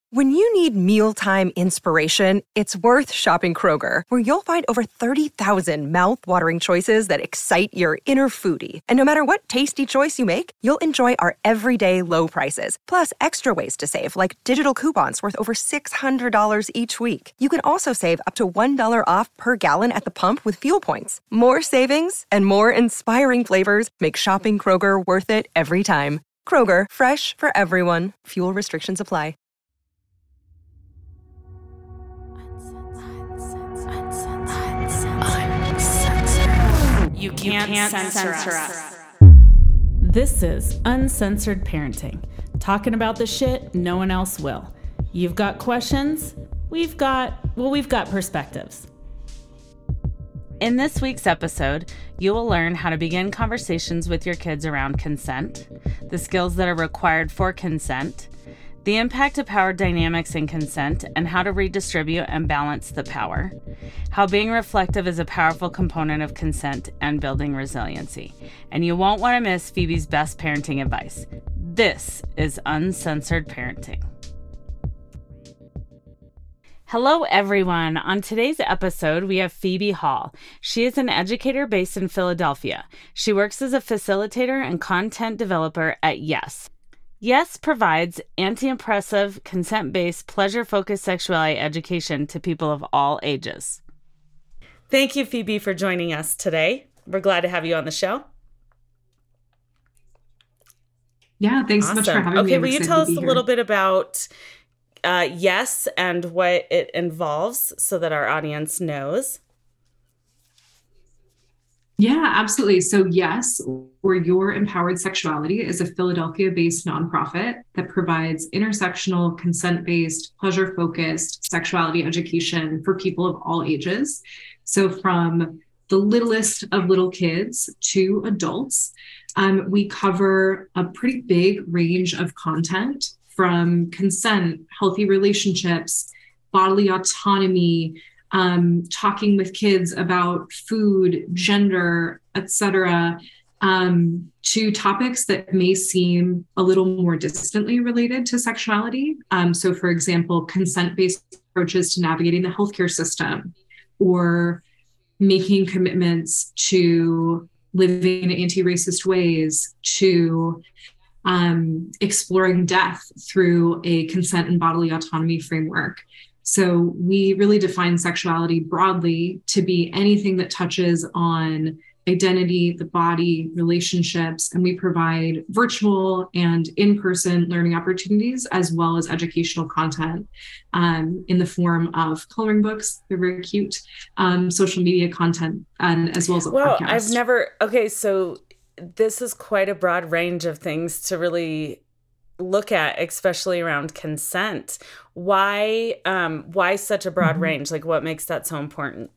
When you need mealtime inspiration, it's worth shopping Kroger, where you'll find over 30,000 mouth-watering choices that excite your inner foodie. And no matter what tasty choice you make, you'll enjoy our everyday low prices, plus extra ways to save, like digital coupons worth over $600 each week. You can also save up to $1 off per gallon at the pump with fuel points. More savings and more inspiring flavors make shopping Kroger worth it every time. Kroger, fresh for everyone. Fuel restrictions apply. You can't censor us. This is Uncensored Parenting, talking about the shit no one else will. You've got questions, we've got perspectives. In this week's episode, you will learn how to begin conversations with your kids around consent, the skills that are required for consent, the impact of power dynamics in consent, and how to redistribute and balance the power, how being reflective is a powerful component of consent and building resiliency. And you won't want to miss Phoebe's best parenting advice. This is Uncensored Parenting. Hello, everyone. On today's episode, we have Phoebe Hall. She is an educator based in Philadelphia. She works as a facilitator and content developer at Yes. Yes provides anti-oppressive, consent-based, pleasure-focused sexuality education to people of all ages. Thank you, Phoebe, for joining us today. We're glad to have you on the show. Yeah, thanks so much for having me. Okay, will you tell us a little bit about Yes and what it involves so that our audience knows? Yeah, absolutely. So Yes, or Your Empowered Sexuality, is a Philadelphia-based nonprofit that provides intersectional, consent-based, pleasure-focused sexuality education for people of all ages. So from the littlest of little kids to adults, we cover a pretty big range of content from consent, healthy relationships, bodily autonomy, talking with kids about food, gender, etc., to topics that may seem a little more distantly related to sexuality. So, for example, consent-based approaches to navigating the healthcare system, or making commitments to living in anti-racist ways, to exploring death through a consent and bodily autonomy framework. So we really define sexuality broadly to be anything that touches on identity, the body, relationships, and we provide virtual and in-person learning opportunities as well as educational content in the form of coloring books. They're very cute, social media content, and as well as a podcast. So this is quite a broad range of things to really look at, especially around consent. Why such a broad range? Like, what makes that so important?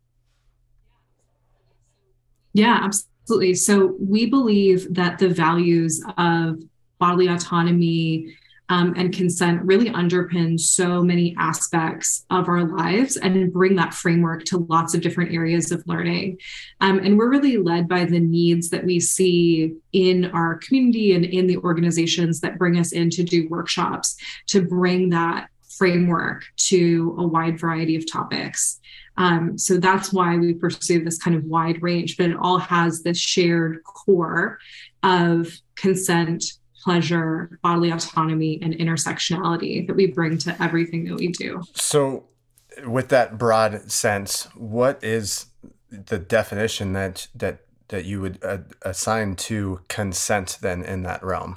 Yeah, absolutely. So we believe that the values of bodily autonomy and consent really underpin so many aspects of our lives and bring that framework to lots of different areas of learning. And we're really led by the needs that we see in our community and in the organizations that bring us in to do workshops to bring that framework to a wide variety of topics. So that's why we pursue this kind of wide range, but it all has this shared core of consent, pleasure, bodily autonomy, and intersectionality that we bring to everything that we do. So with that broad sense, what is the definition that you would assign to consent then in that realm?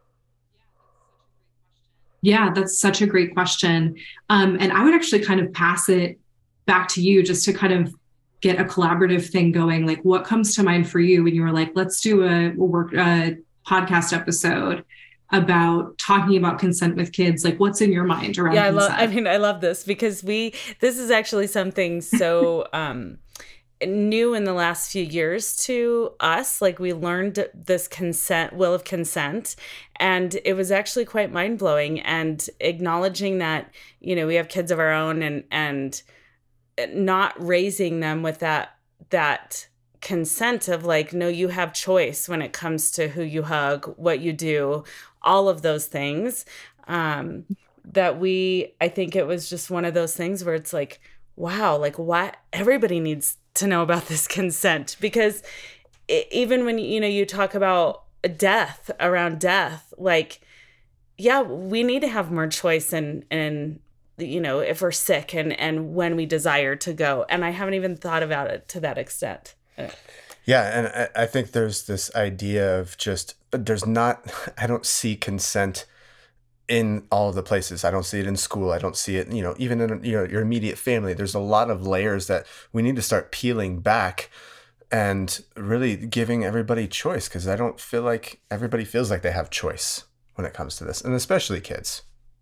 Yeah, that's such a great question. And I would actually kind of pass it back to you just to kind of get a collaborative thing going. Like, what comes to mind for you when you were like, let's do a podcast episode about talking about consent with kids? Like, what's in your mind around consent? I love this because this is actually something so new in the last few years to us. Like, we learned this will of consent, and it was actually quite mind-blowing, and acknowledging that, we have kids of our own and not raising them with that consent of like, no, you have choice when it comes to who you hug, what you do, all of those things. I think it was just one of those things where it's like, wow, like what everybody needs to know about this consent, because even when, you talk about around death, like, yeah, we need to have more choice and if we're sick and when we desire to go. And I haven't even thought about it to that extent. Yeah. And I think there's this idea of I don't see consent in all of the places. I don't see it in school. I don't see it, even in, your immediate family. There's a lot of layers that we need to start peeling back and really giving everybody choice, because I don't feel like everybody feels like they have choice when it comes to this, and especially kids.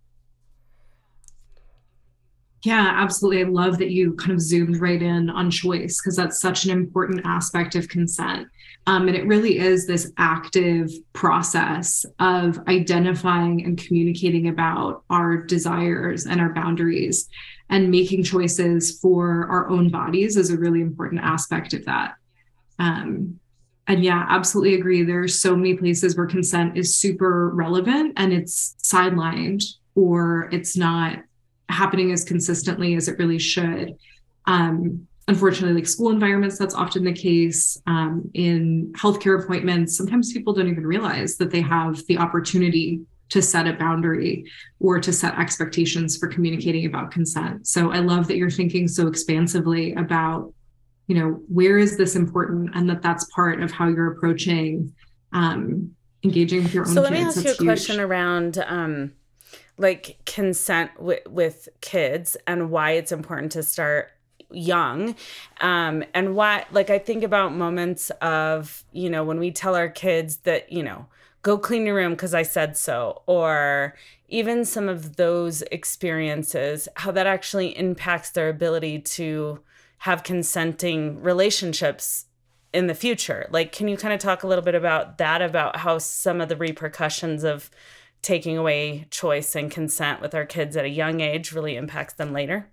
Yeah, absolutely. I love that you kind of zoomed right in on choice, because that's such an important aspect of consent. And it really is this active process of identifying and communicating about our desires and our boundaries, and making choices for our own bodies is a really important aspect of that. And yeah, absolutely agree. There are so many places where consent is super relevant and it's sidelined, or it's not happening as consistently as it really should. Unfortunately, like school environments, that's often the case. In healthcare appointments, sometimes people don't even realize that they have the opportunity to set a boundary or to set expectations for communicating about consent. So I love that you're thinking so expansively about, where is this important, and that's part of how you're approaching engaging with your own kids. So let me ask you a question around like consent with kids, and why it's important to start young, and why, like, I think about moments of, when we tell our kids that, go clean your room because I said so, or even some of those experiences, how that actually impacts their ability to have consenting relationships in the future. Like, can you kind of talk a little bit about that, about how some of the repercussions of taking away choice and consent with our kids at a young age really impacts them later?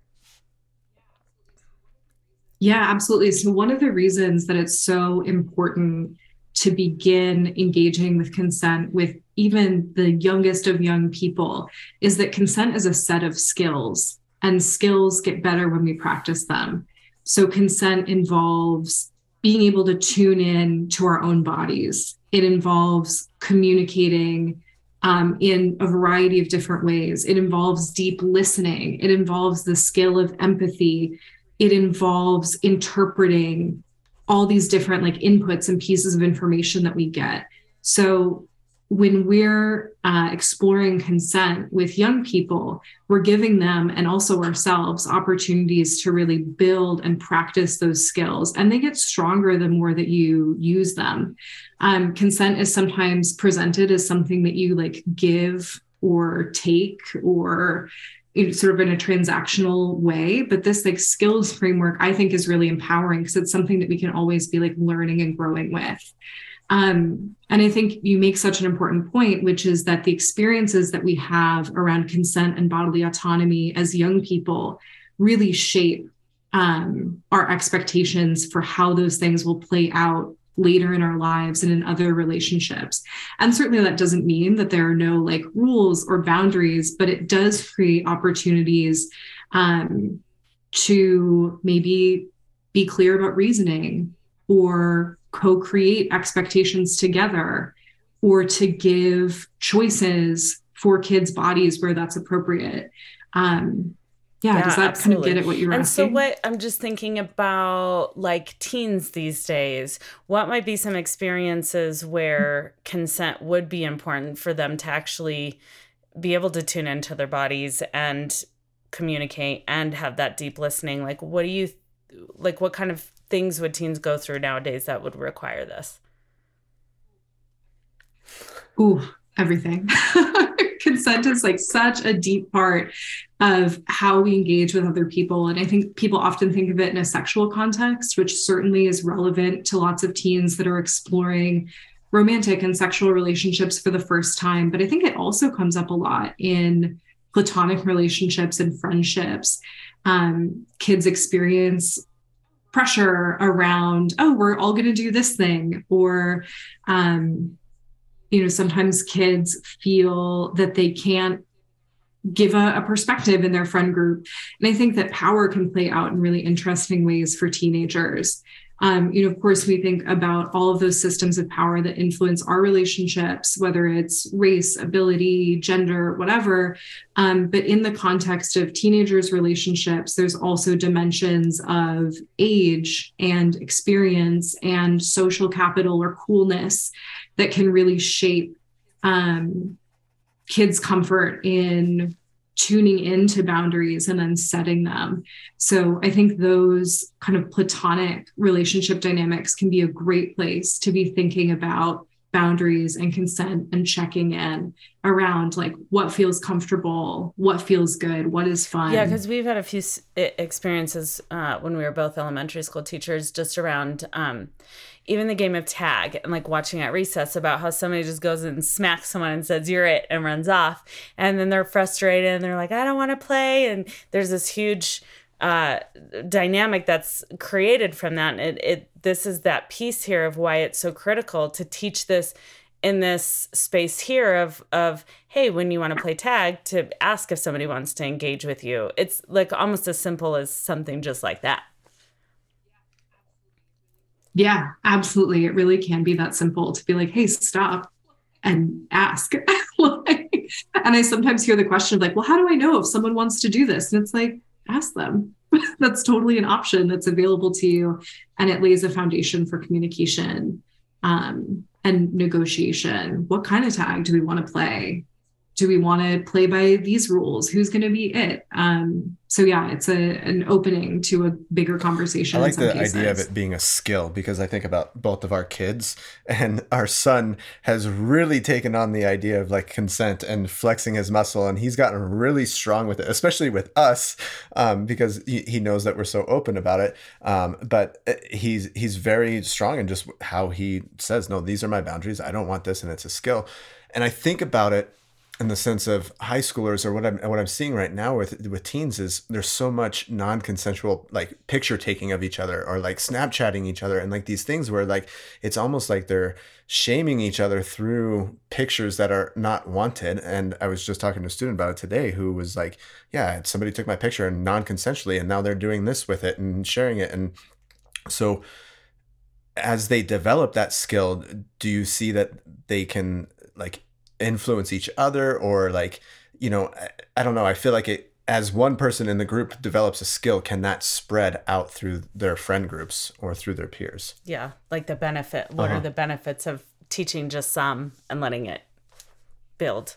Yeah, absolutely. So one of the reasons that it's so important to begin engaging with consent with even the youngest of young people is that consent is a set of skills, and skills get better when we practice them. So consent involves being able to tune in to our own bodies. It involves communicating in a variety of different ways. It involves deep listening. It involves the skill of empathy. It involves interpreting all these different inputs and pieces of information that we get. So when we're exploring consent with young people, we're giving them, and also ourselves, opportunities to really build and practice those skills. And they get stronger the more that you use them. Consent is sometimes presented as something that you give or take, or sort of in a transactional way. But this skills framework, I think, is really empowering, because it's something that we can always be learning and growing with. And I think you make such an important point, which is that the experiences that we have around consent and bodily autonomy as young people really shape our expectations for how those things will play out later in our lives and in other relationships. And certainly that doesn't mean that there are no rules or boundaries, but it does create opportunities to maybe be clear about reasoning, or co-create expectations together, or to give choices for kids' bodies where that's appropriate. Yeah, does that absolutely. kind of get at what you're asking? And so what I'm just thinking about, teens these days, what might be some experiences where consent would be important for them to actually be able to tune into their bodies and communicate and have that deep listening? What kind of things would teens go through nowadays that would require this? Ooh, everything. Consent is such a deep part of how we engage with other people. And I think people often think of it in a sexual context, which certainly is relevant to lots of teens that are exploring romantic and sexual relationships for the first time. But I think it also comes up a lot in platonic relationships and friendships. Kids experience pressure around, we're all going to do this thing, or sometimes kids feel that they can't give a perspective in their friend group. And I think that power can play out in really interesting ways for teenagers. Of course, we think about all of those systems of power that influence our relationships, whether it's race, ability, gender, whatever. But in the context of teenagers' relationships, there's also dimensions of age and experience and social capital or coolness that can really shape kids' comfort in tuning into boundaries and then setting them. So I think those kind of platonic relationship dynamics can be a great place to be thinking about boundaries and consent and checking in around like what feels comfortable, what feels good, what is fun. Yeah, because we've had a few experiences when we were both elementary school teachers just around even the game of tag and like watching at recess about how somebody just goes and smacks someone and says, "You're it," and runs off. And then they're frustrated and they're like, "I don't want to play." And there's this huge dynamic that's created from that. And this is that piece here of why it's so critical to teach this in this space here of, hey, when you want to play tag, to ask if somebody wants to engage with you. It's like almost as simple as something just like that. Yeah, absolutely. It really can be that simple to be like, hey, stop and ask. And I sometimes hear the question of like, well, how do I know if someone wants to do this? And it's like, ask them. That's totally an option that's available to you. And it lays a foundation for communication and negotiation. What kind of tag do we want to play? Do we want to play by these rules? Who's going to be it? So yeah, it's an opening to a bigger conversation. I like the idea of it being a skill, because I think about both of our kids, and our son has really taken on the idea of like consent and flexing his muscle. And he's gotten really strong with it, especially with us, because he knows that we're so open about it. But he's very strong in just how he says, no, these are my boundaries. I don't want this. And it's a skill. And I think about it in the sense of high schoolers, or what I'm seeing right now with teens, is there's so much non-consensual like picture taking of each other, or like Snapchatting each other, and like these things where like it's almost like they're shaming each other through pictures that are not wanted. And I was just talking to a student about it today who was like, yeah, somebody took my picture and non-consensually, and now they're doing this with it and sharing it. And so as they develop that skill, do you see that they can like influence each other, or like, I don't know. I feel like it, as one person in the group develops a skill, can that spread out through their friend groups or through their peers? Yeah. Like the benefit. What are the benefits of teaching just some and letting it build?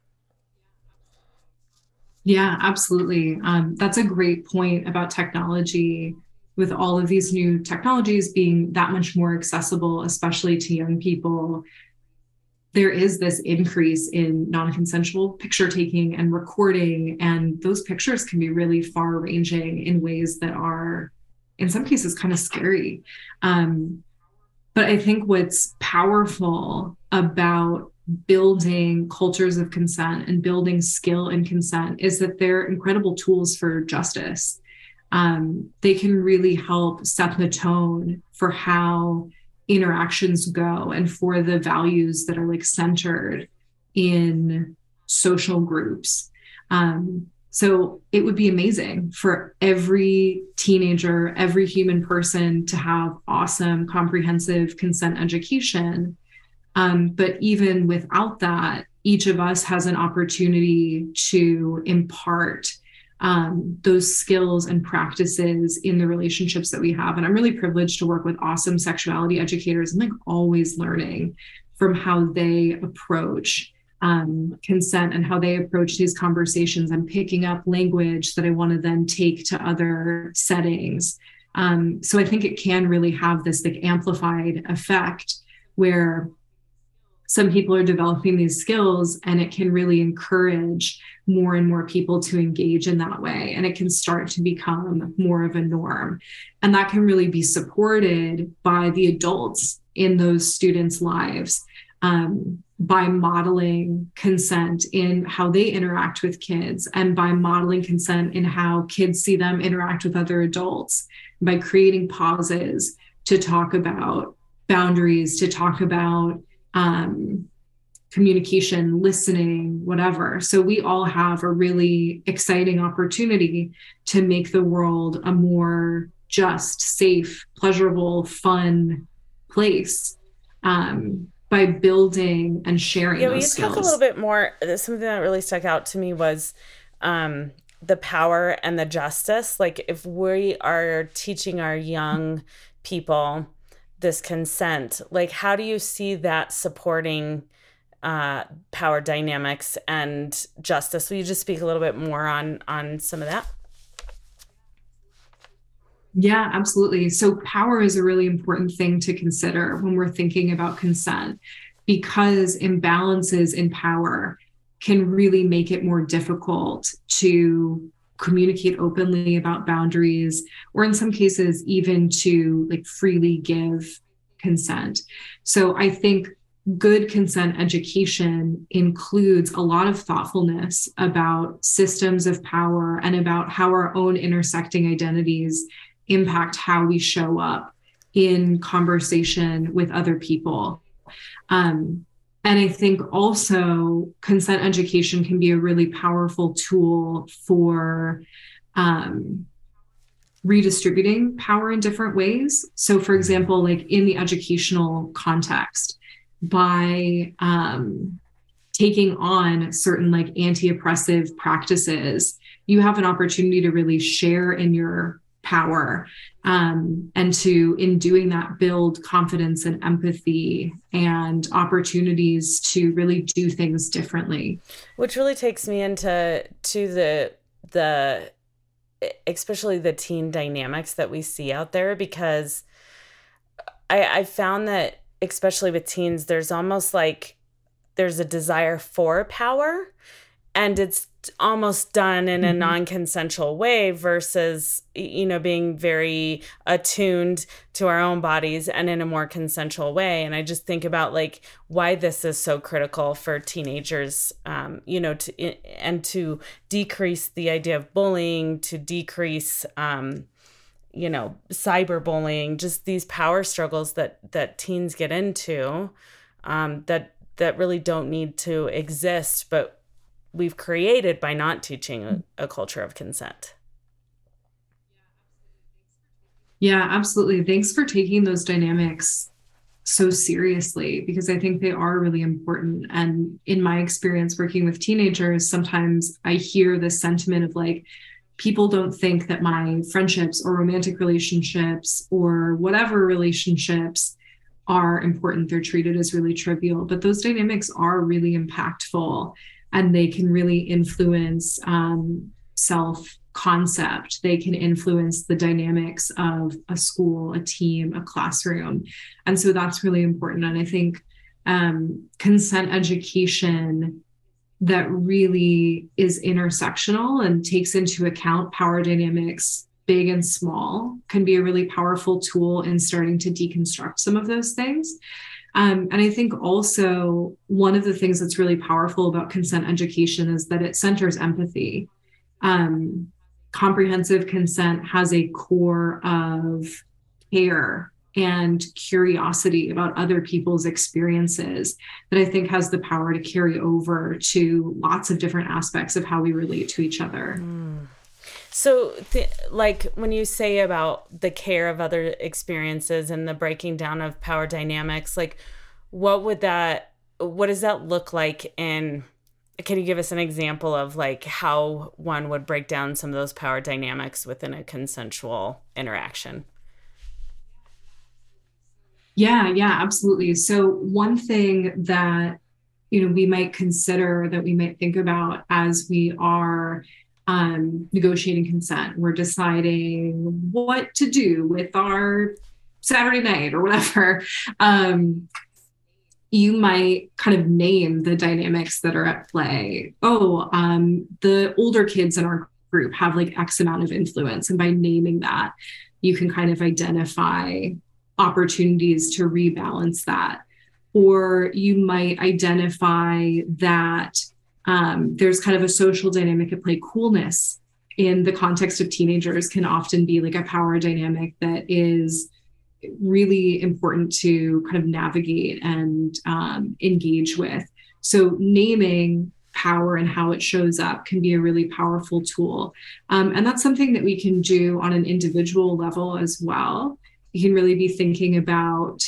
Yeah, absolutely. That's a great point about technology. With all of these new technologies being that much more accessible, especially to young people, there is this increase in non-consensual picture taking and recording, and those pictures can be really far ranging in ways that are, in some cases, kind of scary. But I think what's powerful about building cultures of consent and building skill in consent is that they're incredible tools for justice. They can really help set the tone for how interactions go and for the values that are like centered in social groups. So it would be amazing for every teenager, every human person to have awesome, comprehensive consent education. But even without that, each of us has an opportunity to impart those skills and practices in the relationships that we have. And I'm really privileged to work with awesome sexuality educators, and like always learning from how they approach consent and how they approach these conversations. I'm picking up language that I want to then take to other settings. So I think it can really have this like amplified effect where some people are developing these skills, and it can really encourage more and more people to engage in that way. And it can start to become more of a norm. And that can really be supported by the adults in those students' lives, by modeling consent in how they interact with kids, and by modeling consent in how kids see them interact with other adults, by creating pauses to talk about boundaries, to talk about communication, listening, whatever. So we all have a really exciting opportunity to make the world a more just, safe, pleasurable, fun place by building and sharing those skills. Yeah, will you talk a little bit more? Something that really stuck out to me was the power and the justice. Like if we are teaching our young people this consent, like how do you see that supporting power dynamics and justice? Will you just speak a little bit more on some of that? Yeah, absolutely. So power is a really important thing to consider when we're thinking about consent, because imbalances in power can really make it more difficult to communicate openly about boundaries, or in some cases, even to like freely give consent. So I think good consent education includes a lot of thoughtfulness about systems of power and about how our own intersecting identities impact how we show up in conversation with other people. And I think also consent education can be a really powerful tool for redistributing power in different ways. So for example, like in the educational context, by taking on certain like anti-oppressive practices, you have an opportunity to really share in your power, and to, in doing that, build confidence and empathy and opportunities to really do things differently. Which really takes me into the especially the teen dynamics that we see out there, because I found that especially with teens, there's almost like there's a desire for power, and it's almost done in a non-consensual way versus, being very attuned to our own bodies and in a more consensual way. And I just think about like why this is so critical for teenagers, to decrease the idea of bullying, to decrease, cyberbullying, just these power struggles that teens get into, that really don't need to exist, but we've created by not teaching a culture of consent. Yeah, absolutely. Thanks for taking those dynamics so seriously, because I think they are really important. And in my experience working with teenagers, sometimes I hear this sentiment of like, people don't think that my friendships or romantic relationships or whatever relationships are important. They're treated as really trivial, but those dynamics are really impactful. And they can really influence self-concept. They can influence the dynamics of a school, a team, a classroom. And so that's really important. And I think consent education that really is intersectional and takes into account power dynamics, big and small, can be a really powerful tool in starting to deconstruct some of those things. And I think also one of the things that's really powerful about consent education is that it centers empathy. Comprehensive consent has a core of care and curiosity about other people's experiences that I think has the power to carry over to lots of different aspects of how we relate to each other. So like when you say about the care of other experiences and the breaking down of power dynamics, like what does that look like can you give us an example of like how one would break down some of those power dynamics within a consensual interaction? Yeah, absolutely. So one thing that, we might consider, that we might think about as we are negotiating consent, we're deciding what to do with our Saturday night or whatever. You might kind of name the dynamics that are at play. The older kids in our group have like X amount of influence. And by naming that, you can kind of identify opportunities to rebalance that. Or you might identify that there's kind of a social dynamic at play. Coolness in the context of teenagers can often be like a power dynamic that is really important to kind of navigate and engage with. So naming power and how it shows up can be a really powerful tool. And that's something that we can do on an individual level as well. You can really be thinking about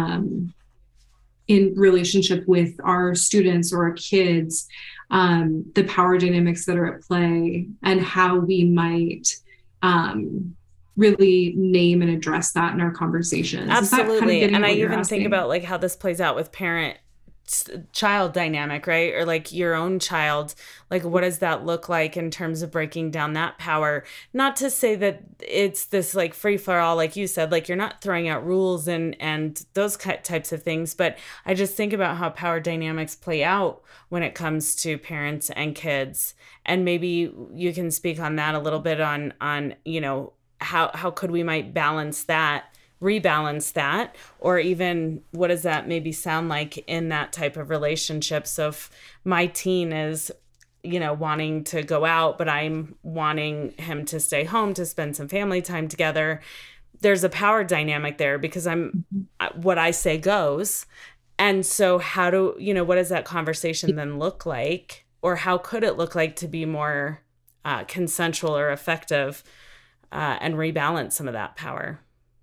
in relationship with our students or our kids, the power dynamics that are at play and how we might really name and address that in our conversations. Absolutely. And I even think about like how this plays out with parent child dynamic, right? Or like your own child, like what does that look like in terms of breaking down that power? Not to say that it's this like free for all, like you said, like you're not throwing out rules and those types of things, but I just think about how power dynamics play out when it comes to parents and kids. And maybe you can speak on that a little bit on, you know, how could we might rebalance that, or even what does that maybe sound like in that type of relationship? So if my teen is, you know, wanting to go out, but I'm wanting him to stay home to spend some family time together, there's a power dynamic there because what I say goes. And so what does that conversation then look like? Or how could it look like to be more consensual or effective and rebalance some of that power?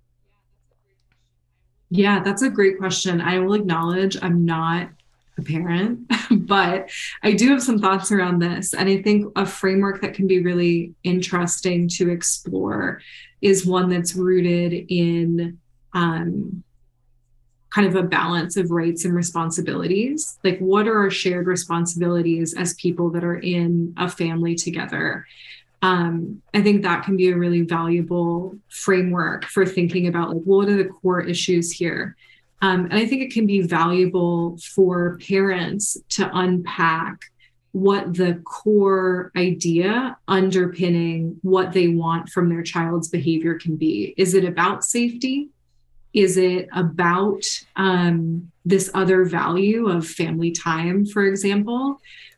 Yeah, that's a great question. I will acknowledge I'm not a parent, but I do have some thoughts around this. And I think a framework that can be really interesting to explore is one that's rooted in kind of a balance of rights and responsibilities. Like, what are our shared responsibilities as people that are in a family together? I think that can be a really valuable framework for thinking about like, what are the core issues here? And I think it can be valuable for parents to unpack what the core idea underpinning what they want from their child's behavior can be. Is it about safety? Is it about this other value of family time, for example?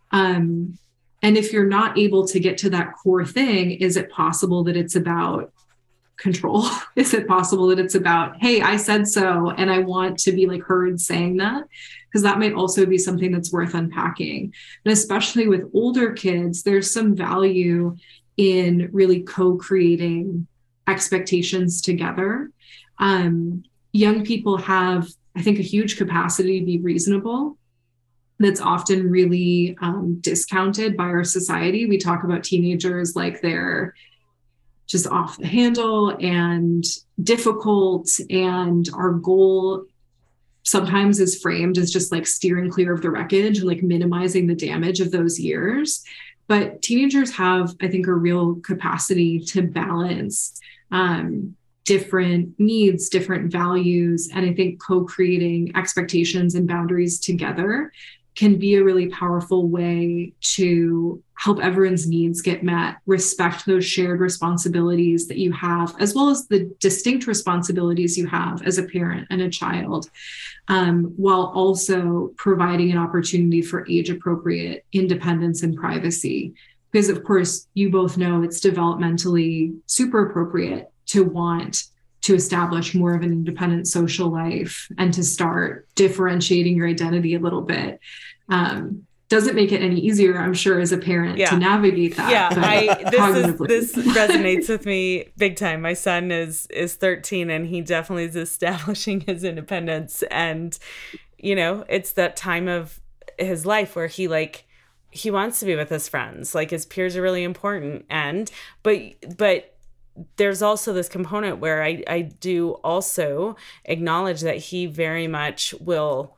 And if you're not able to get to that core thing, is it possible that it's about control? Is it possible that it's about, hey, I said so, and I want to be like heard saying that? Because that might also be something that's worth unpacking. And especially with older kids, there's some value in really co-creating expectations together. Young people have, I think, a huge capacity to be reasonable. That's often really discounted by our society. We talk about teenagers like they're just off the handle and difficult, and our goal sometimes is framed as just like steering clear of the wreckage and like minimizing the damage of those years. But teenagers have, I think, a real capacity to balance different needs, different values, and I think co-creating expectations and boundaries together can be a really powerful way to help everyone's needs get met, respect those shared responsibilities that you have, as well as the distinct responsibilities you have as a parent and a child, while also providing an opportunity for age-appropriate independence and privacy. Because of course, you both know it's developmentally super appropriate to want to establish more of an independent social life and to start differentiating your identity a little bit. Doesn't make it any easier, I'm sure, as a parent to navigate that. Yeah, this resonates with me big time. My son is 13 and he definitely is establishing his independence. And, you know, it's that time of his life where he wants to be with his friends. Like his peers are really important. But there's also this component where I do also acknowledge that he very much will,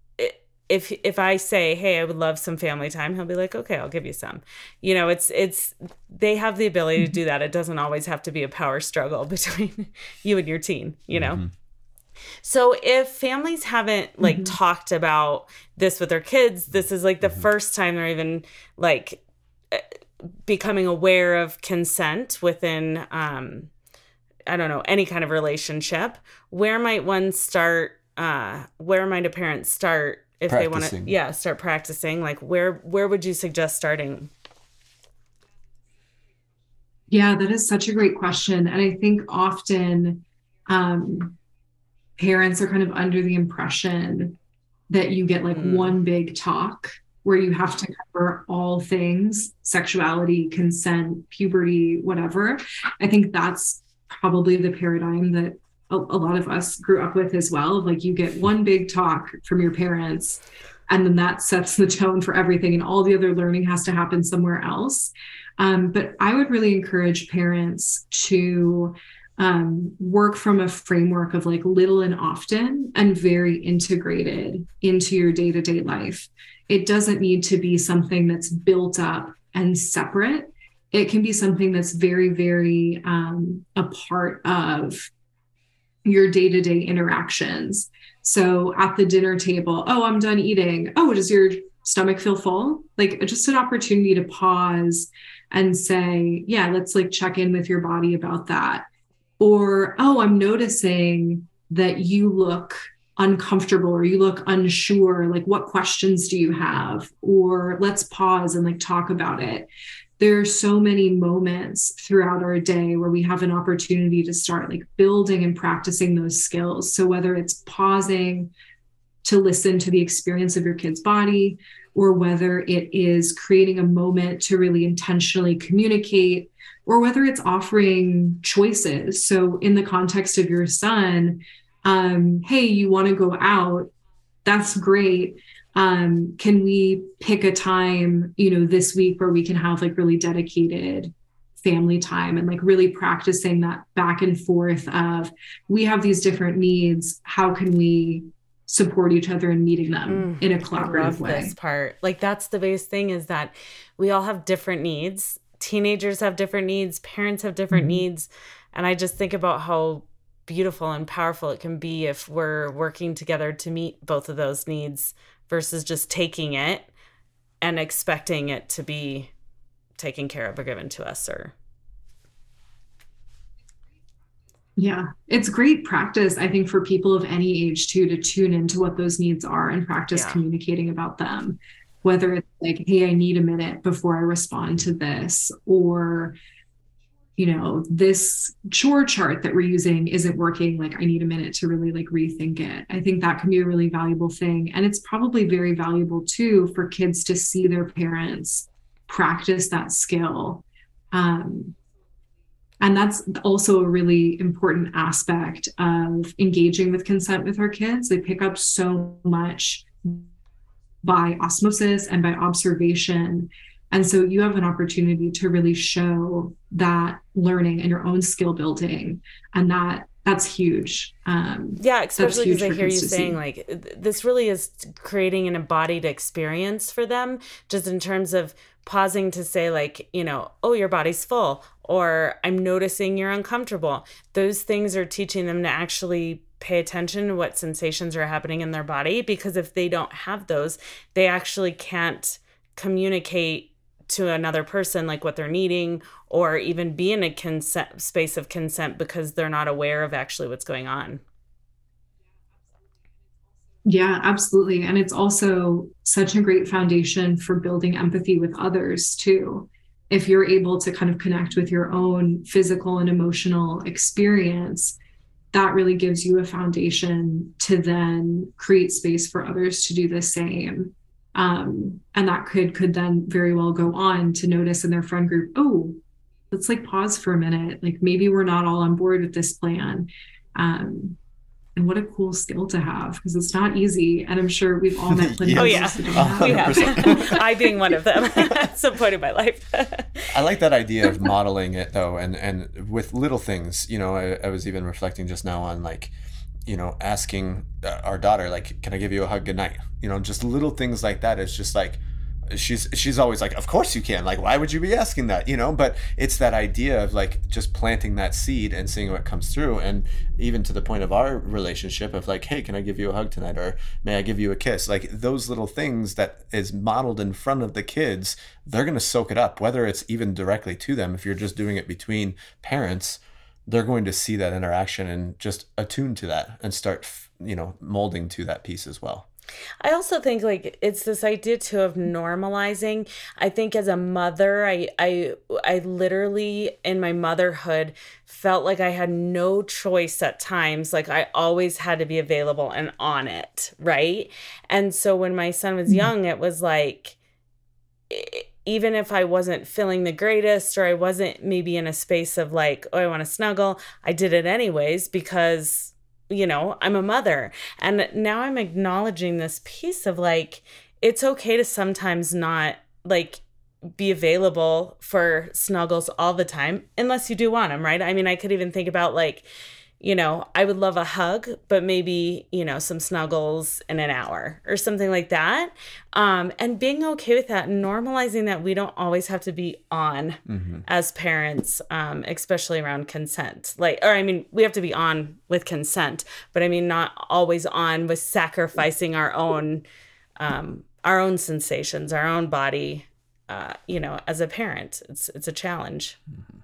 if I say, hey, I would love some family time, he'll be like, okay, I'll give you some. You know, it's they have the ability to do that. It doesn't always have to be a power struggle between you and your teen, you know? Mm-hmm. So if families haven't talked about this with their kids, this is like the first time they're even like becoming aware of consent within, I don't know, any kind of relationship. Where might one start? Where might a parent start if practicing. They want to, start practicing? Like where would you suggest starting? Yeah, that is such a great question. And I think often parents are kind of under the impression that you get like one big talk where you have to cover all things, sexuality, consent, puberty, whatever. I think that's probably the paradigm that a lot of us grew up with as well. Like, you get one big talk from your parents, and then that sets the tone for everything, and all the other learning has to happen somewhere else. But I would really encourage parents to work from a framework of like little and often and very integrated into your day-to-day life. It doesn't need to be something that's built up and separate. It can be something that's very, very a part of your day-to-day interactions. So at the dinner table, oh, I'm done eating. Oh, does your stomach feel full? Like, just an opportunity to pause and say, yeah, let's like check in with your body about that. Or, oh, I'm noticing that you look uncomfortable or you look unsure. Like, what questions do you have? Or let's pause and like talk about it. There are so many moments throughout our day where we have an opportunity to start like building and practicing those skills. So whether it's pausing to listen to the experience of your kid's body, or whether it is creating a moment to really intentionally communicate, or whether it's offering choices. So in the context of your son, hey, you want to go out? That's great. Can we pick a time, this week where we can have like really dedicated family time, and like really practicing that back and forth of, we have these different needs. How can we support each other in meeting them in a collaborative way? This part, like, that's the biggest thing, is that we all have different needs. Teenagers have different needs. Parents have different needs. And I just think about how beautiful and powerful it can be if we're working together to meet both of those needs, versus just taking it and expecting it to be taken care of or given to us. Yeah, it's great practice, I think, for people of any age too, to tune into what those needs are and practice communicating about them. Whether it's like, hey, I need a minute before I respond to this, or, this chore chart that we're using isn't working. Like, I need a minute to really like rethink it. I think that can be a really valuable thing. And it's probably very valuable too for kids to see their parents practice that skill. And that's also a really important aspect of engaging with consent with our kids. They pick up so much by osmosis and by observation. And so you have an opportunity to really show that learning and your own skill building. And that's huge. Especially because I hear you saying like, this really is creating an embodied experience for them, just in terms of pausing to say like, oh, your body's full, or I'm noticing you're uncomfortable. Those things are teaching them to actually pay attention to what sensations are happening in their body, because if they don't have those, they actually can't communicate to another person like what they're needing, or even be in a space of consent, because they're not aware of actually what's going on. Yeah, absolutely. And it's also such a great foundation for building empathy with others too. If you're able to kind of connect with your own physical and emotional experience, that really gives you a foundation to then create space for others to do the same. And that could then very well go on to notice in their friend group, oh, let's like pause for a minute. Like, maybe we're not all on board with this plan. And what a cool skill to have, because it's not easy. And I'm sure we've all met plenty of yes. people who don't have. We have. I being one of them at some point in my life. I like that idea of modeling it though. And with little things, I was even reflecting just now on like, asking our daughter, like, can I give you a hug goodnight? Just little things like that. It's just like, she's always like, of course you can. Like, why would you be asking that? But it's that idea of like just planting that seed and seeing what comes through. And even to the point of our relationship of like, hey, can I give you a hug tonight? Or may I give you a kiss? Like, those little things that is modeled in front of the kids, they're going to soak it up, whether it's even directly to them. If you're just doing it between parents, they're going to see that interaction and just attune to that and start, molding to that piece as well. I also think like it's this idea too of normalizing. I think as a mother, I literally in my motherhood felt like I had no choice at times. Like I always had to be available and on it, right? And so when my son was young, it was like, even if I wasn't feeling the greatest or I wasn't maybe in a space of like, oh, I want to snuggle, I did it anyways because, you know, I'm a mother. And now I'm acknowledging this piece of like, it's okay to sometimes not like be available for snuggles all the time, unless you do want them, right? I mean, I could even think about like, you know, I would love a hug, but maybe, you know, some snuggles in an hour or something like that. And being okay with that, normalizing that we don't always have to be on as parents, especially around consent. Like, or I mean, we have to be on with consent, but I mean, not always on with sacrificing our own sensations, our own body, you know, as a parent. It's a challenge.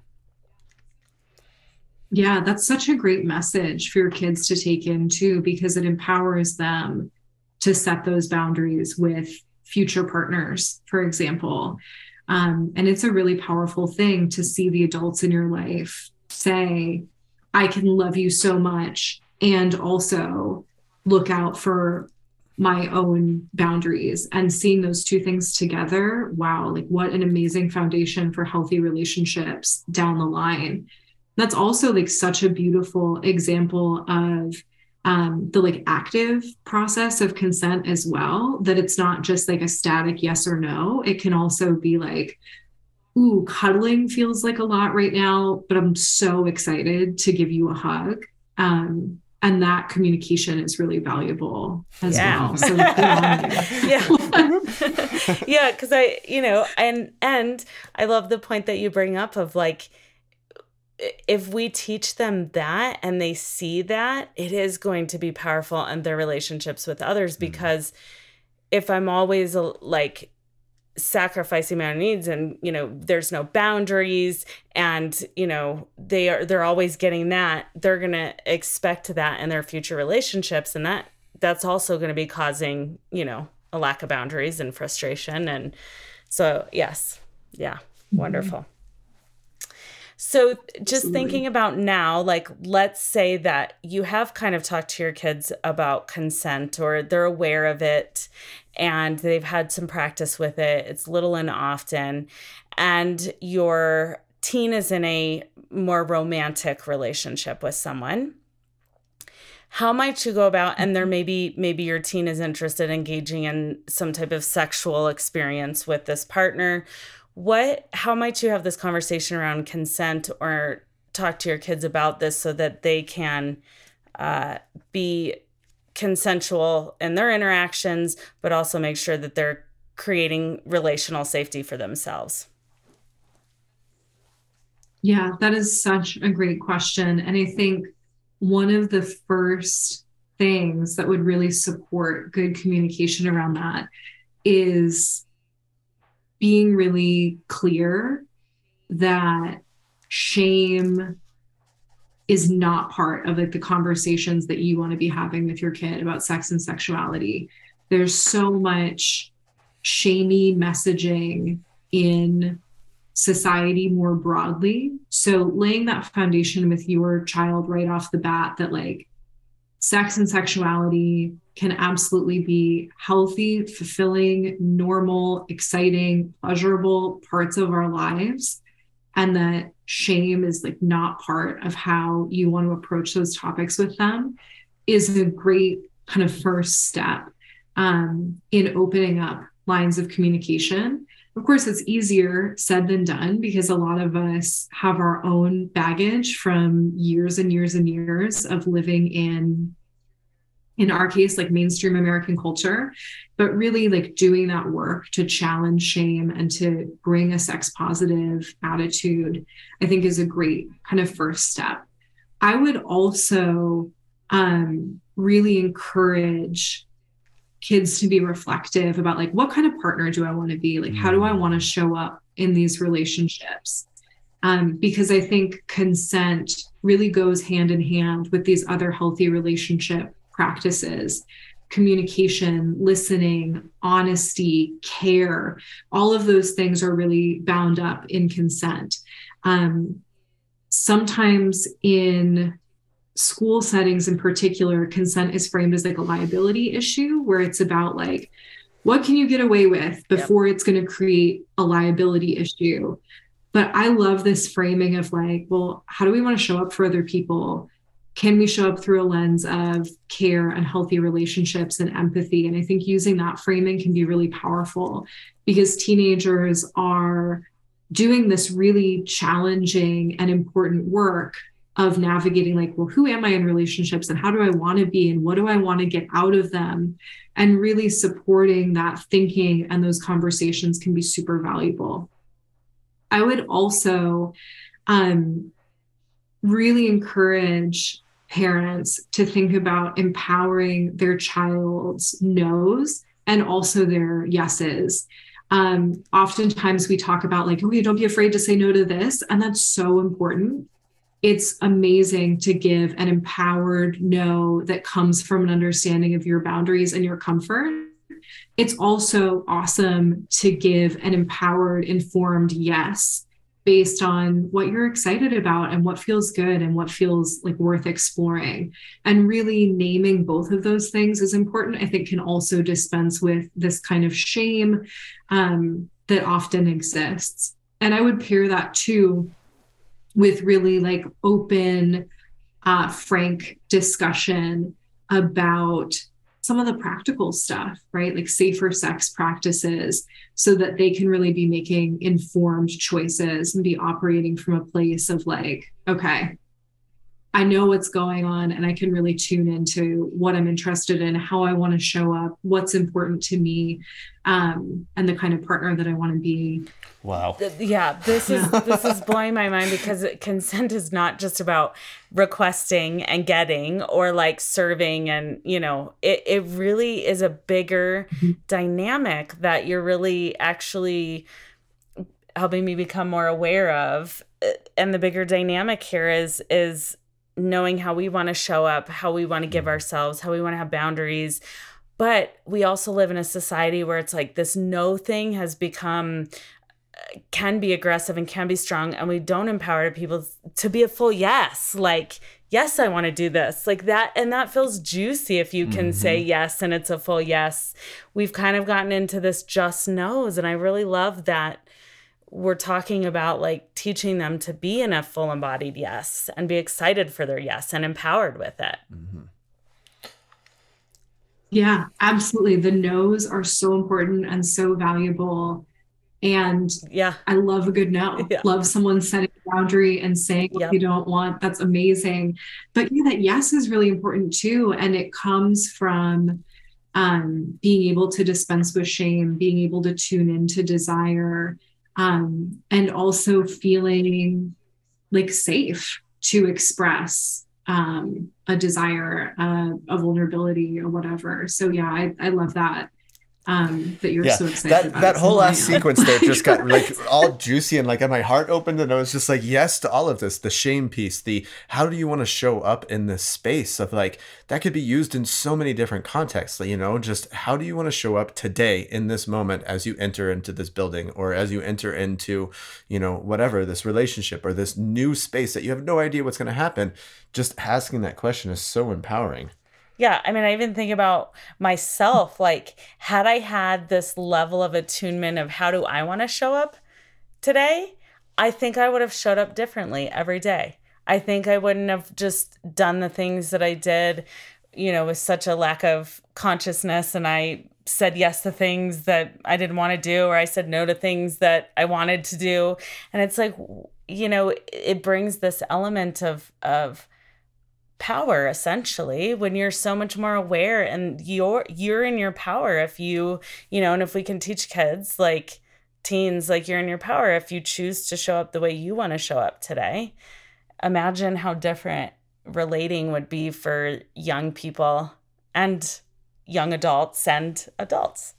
Yeah, that's such a great message for your kids to take in too, because it empowers them to set those boundaries with future partners, for example. And it's a really powerful thing to see the adults in your life say, I can love you so much and also look out for my own boundaries, and seeing those two things together. Wow, like what an amazing foundation for healthy relationships down the line. That's also like such a beautiful example of the like active process of consent as well, that it's not just like a static yes or no. It can also be like, ooh, cuddling feels like a lot right now, but I'm so excited to give you a hug. And that communication is really valuable as well. So yeah, because I, you know, and I love the point that you bring up of like, if we teach them that and they see that, it is going to be powerful in their relationships with others. Because if I'm always like sacrificing my own needs and, you know, there's no boundaries and, you know, they're always getting that, they're going to expect that in their future relationships. And that's also going to be causing, you know, a lack of boundaries and frustration. And so, yes. Yeah. Wonderful. So just thinking about now, like, let's say that you have kind of talked to your kids about consent, or they're aware of it and they've had some practice with it. It's little and often, and your teen is in a more romantic relationship with someone. How might you go about, and there maybe your teen is interested in engaging in some type of sexual experience with this partner. How might you have this conversation around consent, or talk to your kids about this so that they can be consensual in their interactions, but also make sure that they're creating relational safety for themselves? Yeah, that is such a great question. And I think one of the first things that would really support good communication around that is being really clear that shame is not part of like the conversations that you want to be having with your kid about sex and sexuality. There's so much shamey messaging in society more broadly. So laying that foundation with your child right off the bat that like sex and sexuality can absolutely be healthy, fulfilling, normal, exciting, pleasurable parts of our lives, and that shame is like not part of how you want to approach those topics with them, is a great kind of first step in opening up lines of communication. Of course, it's easier said than done because a lot of us have our own baggage from years and years and years of living in our case, like mainstream American culture, but really like doing that work to challenge shame and to bring a sex positive attitude, I think is a great kind of first step. I would also really encourage kids to be reflective about like, what kind of partner do I want to be? Like, how do I want to show up in these relationships? Because I think consent really goes hand in hand with these other healthy relationship practices. communication, listening, honesty, care, all of those things are really bound up in consent. Sometimes in school settings in particular, consent is framed as like a liability issue where it's about like, what can you get away with before it's going to create a liability issue? But I love this framing of like, well, how do we want to show up for other people? Can we show up through a lens of care and healthy relationships and empathy? And I think using that framing can be really powerful because teenagers are doing this really challenging and important work of navigating like, well, who am I in relationships and how do I want to be and what do I want to get out of them? And really supporting that thinking and those conversations can be super valuable. I would also really encourage parents to think about empowering their child's no's and also their yeses. Oftentimes we talk about like, okay, don't be afraid to say no to this. And that's so important. It's amazing to give an empowered no that comes from an understanding of your boundaries and your comfort. It's also awesome to give an empowered, informed yes based on what you're excited about and what feels good and what feels like worth exploring. And really naming both of those things is important. I think can also dispense with this kind of shame that often exists. And I would pair that too with really like open, frank discussion about some of the practical stuff, right? Like safer sex practices so that they can really be making informed choices and be operating from a place of like, okay, I know what's going on and I can really tune into what I'm interested in, how I want to show up, what's important to me, and the kind of partner that I want to be. Wow. This is blowing my mind because consent is not just about requesting and getting or like serving and, you know, it really is a bigger dynamic that you're really actually helping me become more aware of. And the bigger dynamic here is knowing how we want to show up, how we want to give ourselves, how we want to have boundaries. But we also live in a society where it's like this no thing has become can be aggressive and can be strong, and we don't empower people to be a full yes. Like, yes, I want to do this, like that, and that feels juicy if you can say yes and it's a full yes. We've kind of gotten into this just no's, and I really love that we're talking about like teaching them to be in a full embodied yes and be excited for their yes and empowered with it. Yeah, absolutely. The no's are so important and so valuable. And I love a good no. Love someone setting a boundary and saying what you don't want. That's amazing. But that yes is really important too. And it comes from being able to dispense with shame, being able to tune into desire, and also feeling like safe to express a desire, a vulnerability or whatever. So I love that. That you're so excited about. That whole last sequence there just got like all juicy and like my heart opened and I was just like yes to all of this. The shame piece, the how do you want to show up in this space of like that could be used in so many different contexts, you know, just how do you want to show up today in this moment as you enter into this building or as you enter into, you know, whatever, this relationship or this new space that you have no idea what's going to happen. Just asking that question is so empowering. Yeah, I mean, I even think about myself, like, had I had this level of attunement of how do I want to show up today, I think I would have showed up differently every day. I think I wouldn't have just done the things that I did, you know, with such a lack of consciousness, and I said yes to things that I didn't want to do, or I said no to things that I wanted to do. And it's like, you know, it brings this element of power essentially when you're so much more aware and you're in your power if you know, and if we can teach kids like teens, like you're in your power if you choose to show up the way you want to show up today. Imagine how different relating would be for young people and young adults and adults.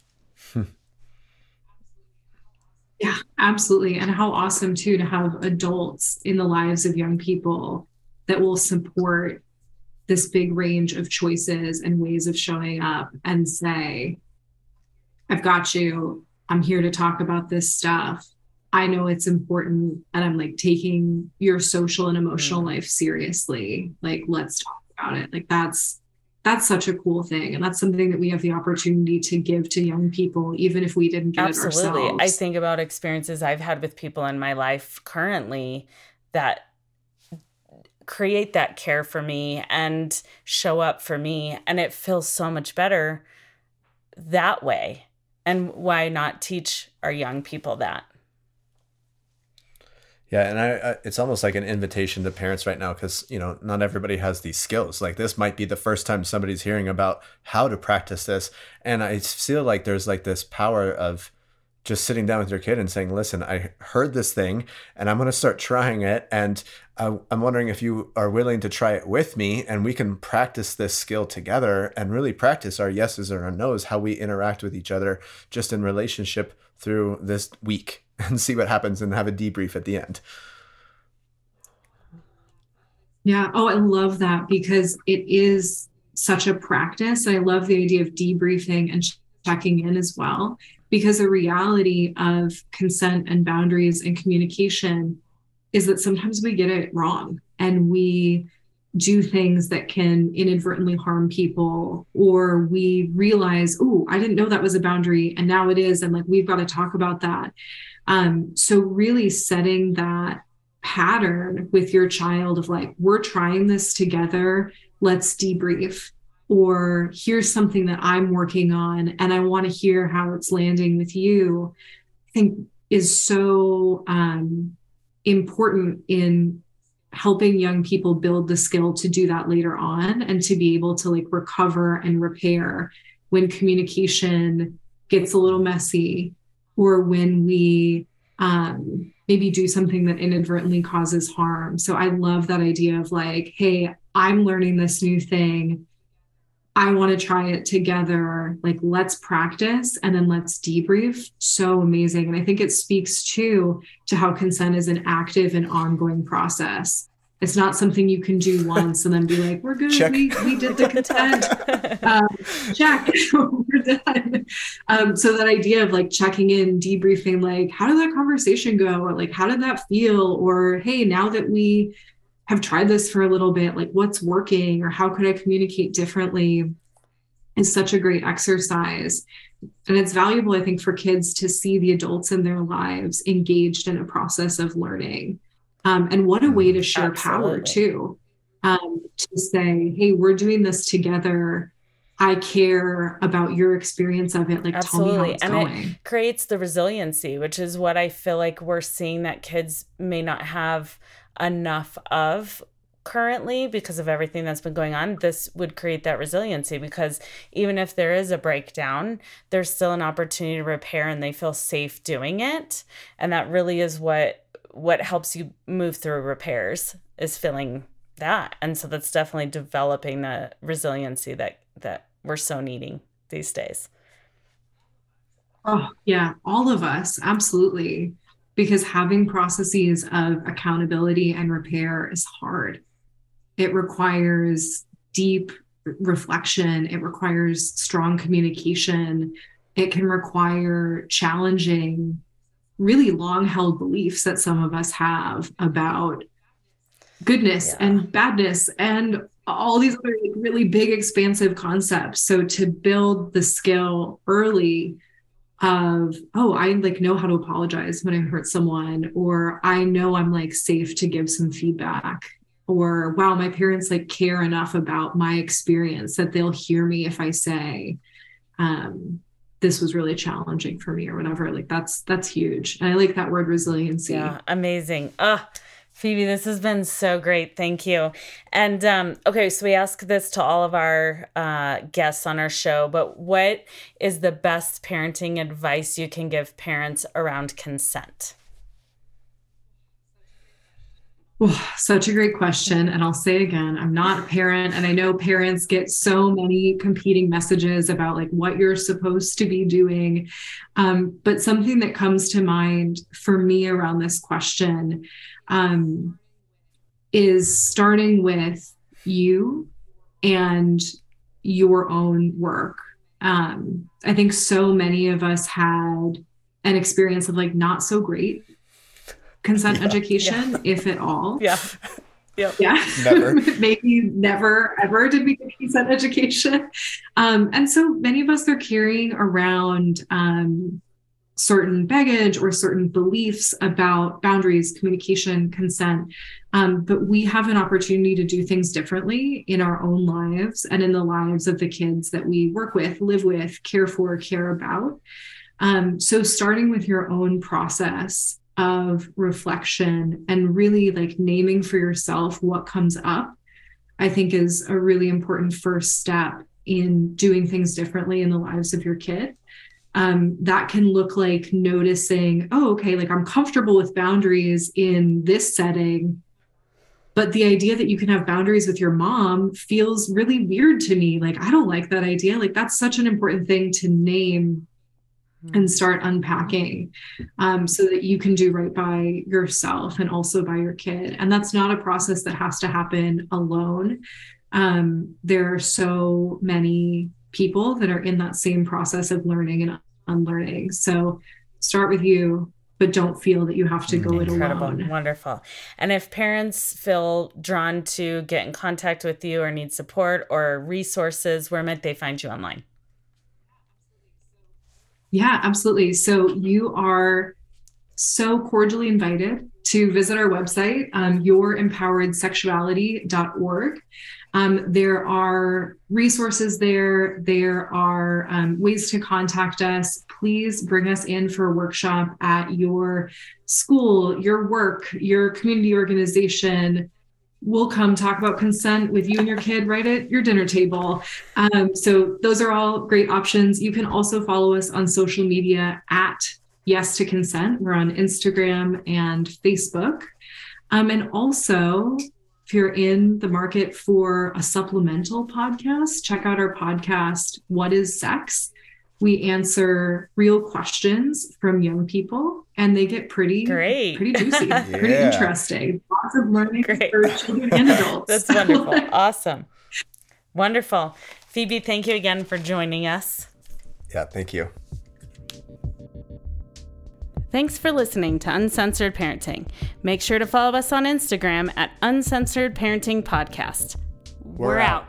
Yeah, absolutely. And how awesome too to have adults in the lives of young people that will support this big range of choices and ways of showing up and say, I've got you. I'm here to talk about this stuff. I know it's important, and I'm like taking your social and emotional life seriously. Like, let's talk about it. Like, that's such a cool thing. And that's something that we have the opportunity to give to young people, even if we didn't get it ourselves. I think about experiences I've had with people in my life currently that create that care for me and show up for me. And it feels so much better that way. And why not teach our young people that? Yeah, and I it's almost like an invitation to parents right now, because, you know, not everybody has these skills. Like, this might be the first time somebody's hearing about how to practice this. And I feel like there's like this power of just sitting down with your kid and saying, listen, I heard this thing and I'm going to start trying it. And I'm wondering if you are willing to try it with me, and we can practice this skill together and really practice our yeses or our nos, how we interact with each other just in relationship through this week, and see what happens and have a debrief at the end. Yeah. Oh, I love that, because it is such a practice. I love the idea of debriefing and checking in as well, because the reality of consent and boundaries and communication is that sometimes we get it wrong and we do things that can inadvertently harm people, or we realize, oh, I didn't know that was a boundary and now it is. And like, we've got to talk about that. So really setting that pattern with your child of like, we're trying this together, let's debrief, or here's something that I'm working on and I want to hear how it's landing with you, I think is so important in helping young people build the skill to do that later on, and to be able to like recover and repair when communication gets a little messy, or when we maybe do something that inadvertently causes harm. So I love that idea of like, hey, I'm learning this new thing. I want to try it together. Like, let's practice and then let's debrief. So amazing. And I think it speaks to how consent is an active and ongoing process. It's not something you can do once and then be like, we're good. Check. We did the consent. Check. We're done. So that idea of like checking in, debriefing, like, how did that conversation go? Or like, how did that feel? Or, hey, now that we have tried this for a little bit, like, what's working, or how could I communicate differently, is such a great exercise. And it's valuable, I think, for kids to see the adults in their lives engaged in a process of learning. And what a way to share power too, to say, hey, we're doing this together. I care about your experience of it. Like, tell me how it's going. It creates the resiliency, which is what I feel like we're seeing that kids may not have enough of currently because of everything that's been going on. This would create that resiliency, because even if there is a breakdown, there's still an opportunity to repair, and they feel safe doing it. And that really is what helps you move through repairs, is feeling that. And so that's definitely developing the resiliency that we're so needing these days. Oh yeah, all of us, absolutely. Because having processes of accountability and repair is hard. It requires deep reflection. It requires strong communication. It can require challenging really long-held beliefs that some of us have about goodness and badness and all these other like really big, expansive concepts. So to build the skill early of, oh, I like know how to apologize when I hurt someone, or I know I'm like safe to give some feedback, or wow, my parents like care enough about my experience that they'll hear me if I say, this was really challenging for me, or whatever. Like that's huge. And I like that word, resiliency. Yeah, amazing. Phoebe, this has been so great. Thank you. And okay, so we ask this to all of our guests on our show, but what is the best parenting advice you can give parents around consent? Oh, such a great question. And I'll say again, I'm not a parent, and I know parents get so many competing messages about like what you're supposed to be doing. But something that comes to mind for me around this question is starting with you and your own work. I think so many of us had an experience of like not so great consent education, if at all. Yep. Yeah. Never. Maybe never, ever did we get consent education. And so many of us are carrying around certain baggage or certain beliefs about boundaries, communication, consent. But we have an opportunity to do things differently in our own lives and in the lives of the kids that we work with, live with, care for, care about. So starting with your own process of reflection and really like naming for yourself what comes up, I think is a really important first step in doing things differently in the lives of your kid. That can look like noticing, oh, okay, like I'm comfortable with boundaries in this setting, but the idea that you can have boundaries with your mom feels really weird to me. Like, I don't like that idea. Like, that's such an important thing to name and start unpacking, so that you can do right by yourself and also by your kid. And that's not a process that has to happen alone. There are so many people that are in that same process of learning and unlearning. So start with you, but don't feel that you have to go it alone. Wonderful. And if parents feel drawn to get in contact with you or need support or resources, where might they find you online? Yeah, absolutely. So you are so cordially invited to visit our website, YourEmpoweredSexuality.org. There are resources there. There are ways to contact us. Please bring us in for a workshop at your school, your work, your community organization. We'll come talk about consent with you and your kid right at your dinner table. So those are all great options. You can also follow us on social media at Yes to Consent. We're on Instagram and Facebook. And also, if you're in the market for a supplemental podcast, check out our podcast, What is Sex? We answer real questions from young people, and they get pretty juicy, pretty interesting. Lots of learning for children and adults. That's wonderful. Awesome. Wonderful. Phoebe, thank you again for joining us. Yeah, thank you. Thanks for listening to Uncensored Parenting. Make sure to follow us on Instagram at Uncensored Parenting Podcast. We're out.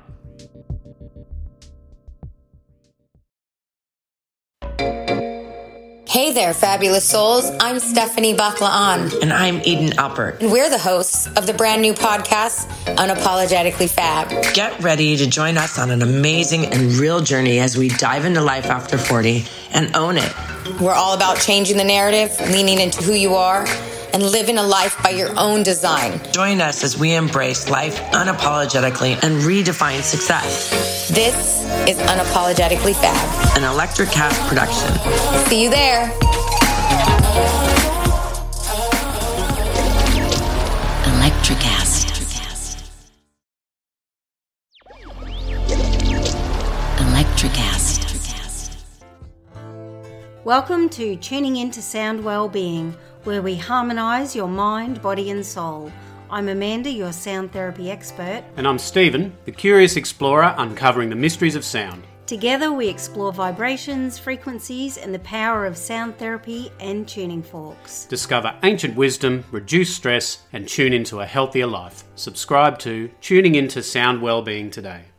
Hey there, fabulous souls. I'm Stephanie Baklaan. And I'm Eden Alpert. And we're the hosts of the brand new podcast, Unapologetically Fab. Get ready to join us on an amazing and real journey as we dive into life after 40 and own it. We're all about changing the narrative, leaning into who you are, and living a life by your own design. Join us as we embrace life unapologetically and redefine success. This is Unapologetically Fab, an Electric Cast production. See you there. Electricast. Electricast. Welcome to Tuning Into Sound Wellbeing, where we harmonise your mind, body and soul. I'm Amanda, your sound therapy expert. And I'm Stephen, the curious explorer uncovering the mysteries of sound. Together we explore vibrations, frequencies and the power of sound therapy and tuning forks. Discover ancient wisdom, reduce stress and tune into a healthier life. Subscribe to Tuning Into Sound Wellbeing today.